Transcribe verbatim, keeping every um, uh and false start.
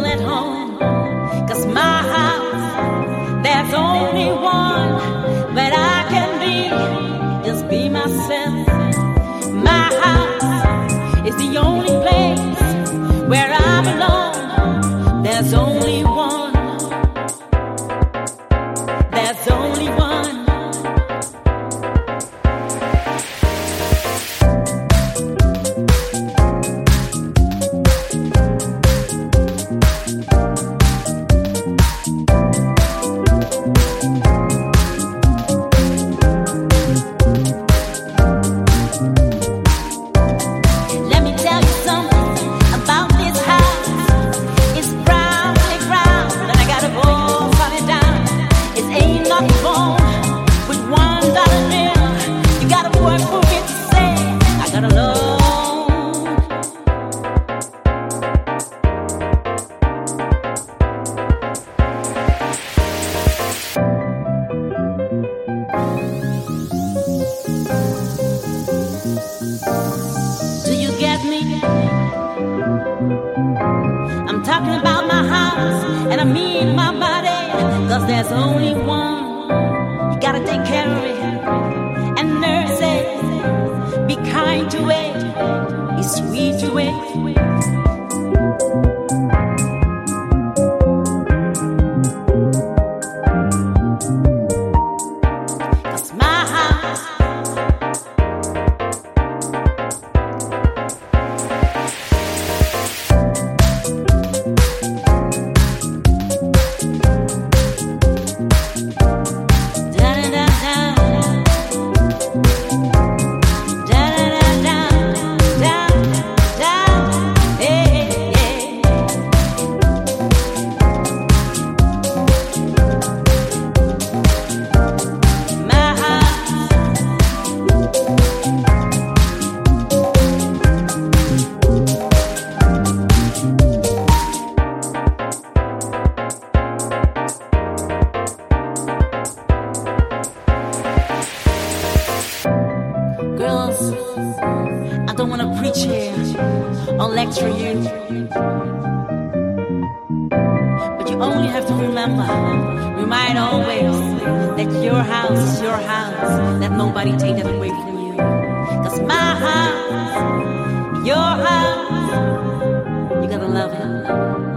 at home. Cause my house, there's only one where I can be, just be myself. My house is the only place where I belong. There's only one. There's only one. I'm talking about my house, and I mean my body, cause there's only one. You gotta take care of it and nurse it. Be kind to it, be sweet to it. Girls, I don't want to preach here or lecture you, but you only have to remember, remind always that your house is your house, that nobody take that away from you. Cause my house, your house, you gotta love it.